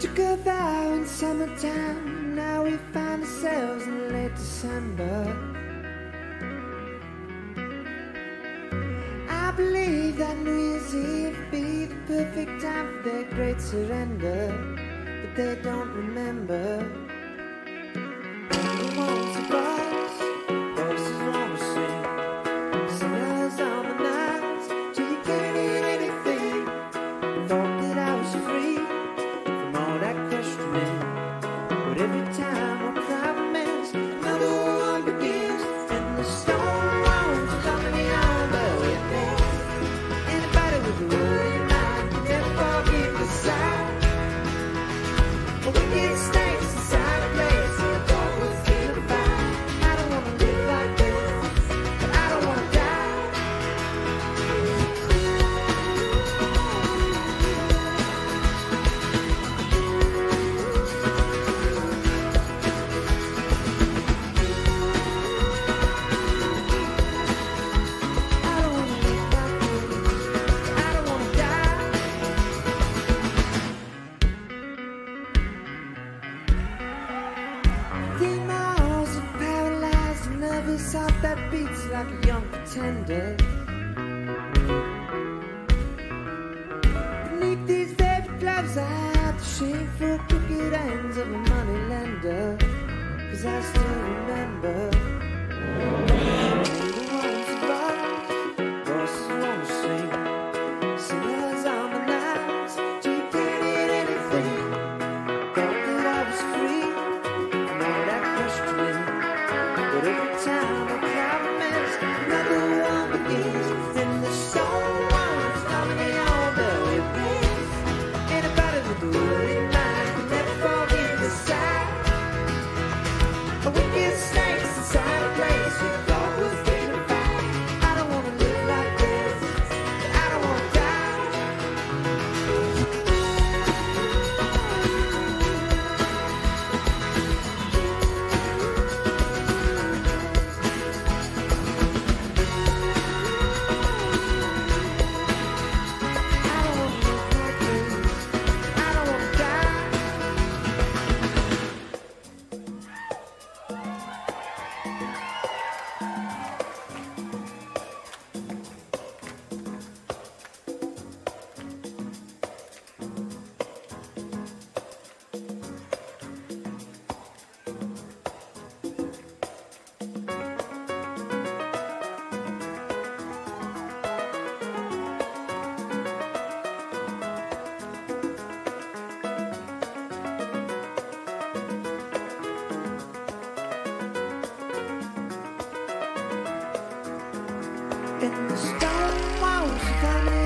took a vow in summertime. Now we find ourselves in late December. I believe that New Year's Eve would be the perfect time for their great surrender, but they don't remember. Who wants a bus? Buses wanna sing. Singers on the nights till you can't eat anything. Thought that I was free from all that questioning, but every time I cry romance, another one begins, and the storm rolls coming beyond the witness. Anybody with a worry mind can never forgive the sight. A wicked snakes inside a place where I thought was dignified. I don't wanna live like this, but I don't wanna die. I don't wanna live like this, but I don't wanna die. Think my arms are paralyzed and nervous heart that beats like a young pretender. Beneath these velvet gloves I hide the shameful crooked ends of a money lender, 'cause I still remember. Who wants a bus? Buses wanna sing. Singers on the nights till you can't eat anything. Thought that I was free from all that questioning, but every time I cry romance, another one begins. Then the storm rolls coming on the witness. Anybody with a worried mind can never forgive the sight. A wicked snakes inside a place we thought was dignified. I don't wanna live like this, but I don't wanna die. I don't wanna live like this, I don't wanna die. And the storm walls are coming